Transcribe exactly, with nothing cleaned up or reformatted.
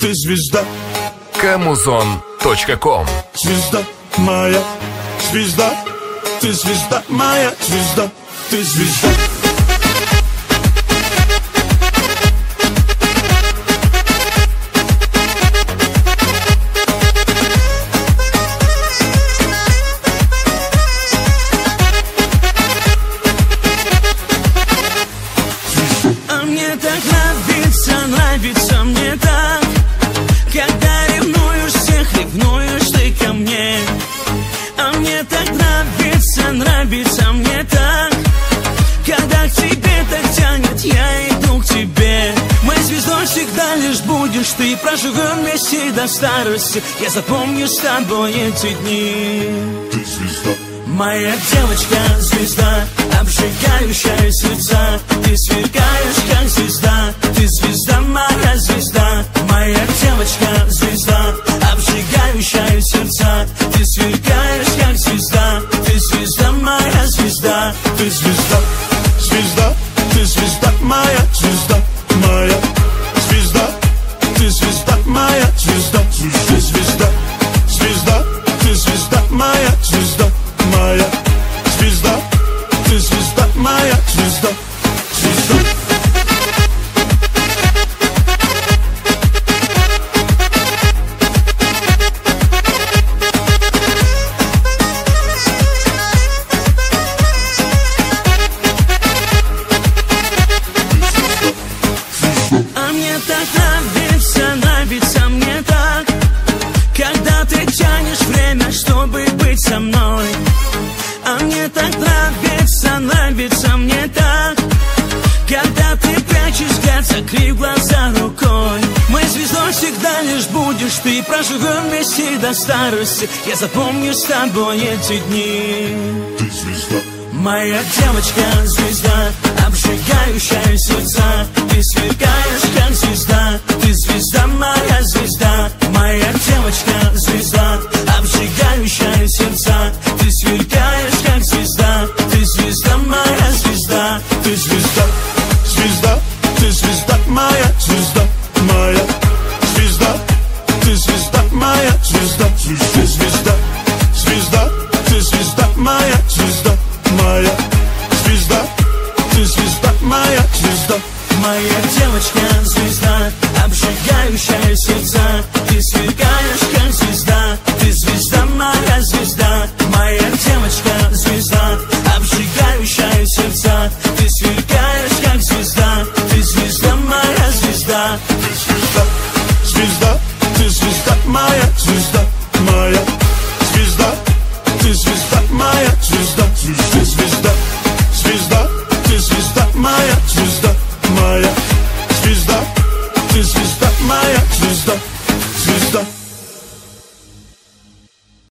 ты звезда. Камузон точка ком. Звезда моя, звезда, ты звезда моя, звезда, ты звезда. А мне так нравится, нравится мне так, когда ревнуешь всех, ревнуешь ты ко мне. А мне так нравится, нравится мне так, когда к тебе так тянет, я иду к тебе. Моей звездой всегда лишь будешь ты, проживем вместе до старости. Я запомню с тобой эти дни. Ты звезда. Моя девочка, звезда, обжигающая сердца. Ты сверкаешь, как звезда, ты звезда, моя звезда. Моя девочка, звезда, обжигающая сердца. Ты сверкаешь, как звезда, ты звезда, моя звезда. Ты звезда, звезда, ты звезда, моя звезда, моя звезда. Ты звезда, моя звезда, ты звезда, звезда, ты звезда, моя звезда, моя звезда. Ты звезда, моя звезда, звезда. А мне так нравится, нравится мне так, когда ты тянешь время, чтобы быть со мной. А мне так нравится, нравится мне так, когда ты прячешь взгляд, закрыв глаза рукой. Моей звездой всегда лишь будешь ты, проживем вместе до старости. Я запомню с тобой эти дни. Ты звезда. Моя девочка, звезда, обжигающая сердца. Ты сверкаешь, как звезда, ты звезда, моя звезда. Моя девочка, звезда, обжигающая сердца. Ты сверкаешь, как звезда, ты звезда, моя звезда. Ты звезда, звезда, ты звезда, моя звезда, моя звезда. Ты звезда, моя звезда, ты звезда, звезда, ты звезда, моя звезда, моя звезда. Ты звезда, моя звезда. Моя девочка, звезда, обжигающая сердца. Ты сверкаешь, как звезда, ты звезда, моя звезда. Моя девочка, звезда, обжигающая сердца. Ты сверкаешь, как звезда, ты звезда, моя звезда. Ты звезда, звезда, ты звезда, моя звезда, моя звезда. Ты звезда, моя звезда, ты звезда, звезда, ты звезда, моя звезда, моя звезда. Ты звезда, моя звезда.